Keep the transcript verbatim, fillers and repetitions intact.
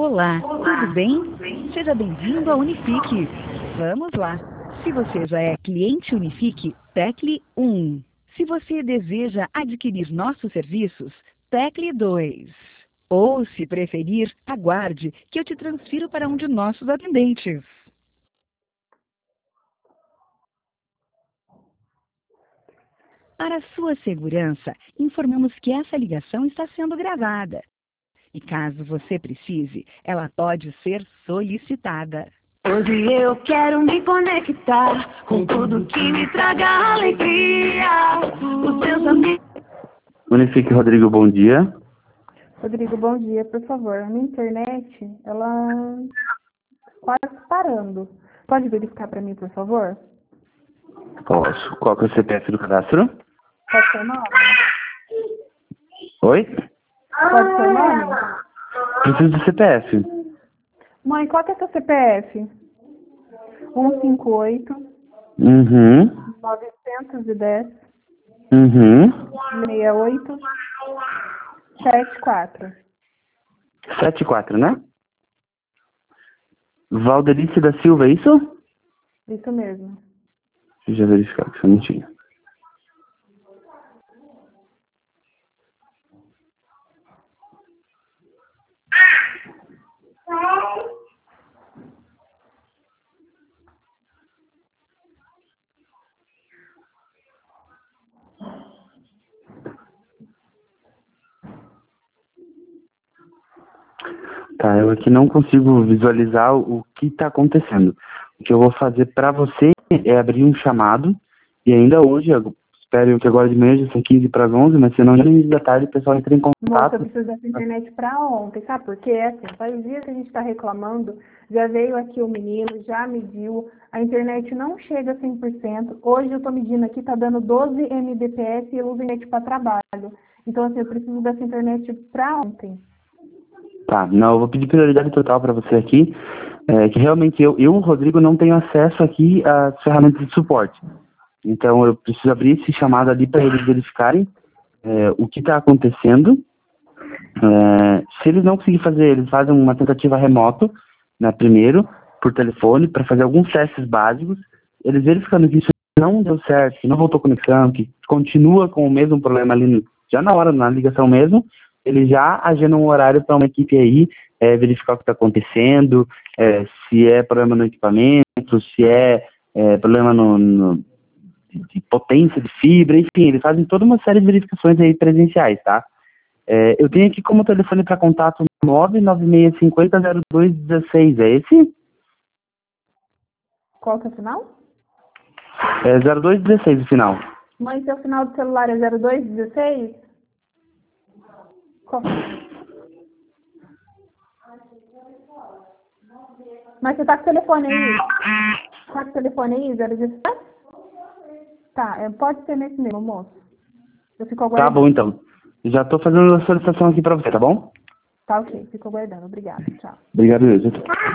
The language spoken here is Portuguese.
Olá, tudo bem? Seja bem-vindo à Unifique. Vamos lá. Se você já é cliente Unifique, tecle um. Se você deseja adquirir nossos serviços, tecle dois. Ou, se preferir, aguarde que eu te transfiro para um de nossos atendentes. Para sua segurança, informamos que essa ligação está sendo gravada. E caso você precise, ela pode ser solicitada. Hoje eu quero me conectar com tudo que me traga alegria. Os seus amigos. Unifique Rodrigo, bom dia. Rodrigo, bom dia, por favor. A minha internet, ela quase parando. Pode verificar para mim, por favor? Posso. Qual que é o C P F do cadastro? Pode ser o nome? Oi? Pode ser o nome? Preciso do C P F. Mãe, qual que é seu C P F? um cinco oito, Uhum. novecentos e dez, Uhum. sessenta e oito, setenta e quatro. setenta e quatro, né? Valdelice da Silva, é isso? Isso mesmo. Deixa eu já verificar aqui, só um minutinho. Tá, eu aqui não consigo visualizar o que está acontecendo. O que eu vou fazer para você é abrir um chamado, e ainda hoje, eu espero que agora de manhã já são quinze para as onze, mas se não, já no início da tarde o pessoal entra em Moça, contato. eu preciso dessa internet para ontem, sabe por quê? Assim, faz dias que a gente está reclamando, já veio aqui o menino, já mediu, a internet não chega a cem por cento. Hoje eu estou medindo aqui, está dando doze megabits e eu uso internet para trabalho. Então, assim, eu preciso dessa internet para ontem. Tá, não, eu vou pedir prioridade total para você aqui, é, que realmente eu, eu, Rodrigo, não tenho acesso aqui às ferramentas de suporte. Então, eu preciso abrir esse chamado ali para eles verificarem é, o que está acontecendo. É, se eles não conseguirem fazer, eles fazem uma tentativa remoto, né, primeiro, por telefone, para fazer alguns testes básicos. Eles verificando que isso não deu certo, que não voltou conexão, que continua com o mesmo problema ali, já na hora, na ligação mesmo, eles já agendam um horário para uma equipe aí é, verificar o que está acontecendo, é, se é problema no equipamento, se é, é problema no, no, de, de potência de fibra, enfim, eles fazem toda uma série de verificações aí presenciais, tá? É, eu tenho aqui como telefone para contato nove nove seis cinco zero zero dois um seis, é esse? Qual que é o final? É zero dois um seis o final. Mãe, seu final do celular é zero dois dezesseis? Qual? Mas você tá com o telefone aí? Tá com o telefone aí, zero dezesseis? Tá, é, pode ser nesse mesmo, moço. Eu fico aguardando. Tá bom, então. Já tô fazendo a solicitação aqui para você, tá bom? Tá ok, fico aguardando. Obrigada, tchau. Obrigado, Wilson.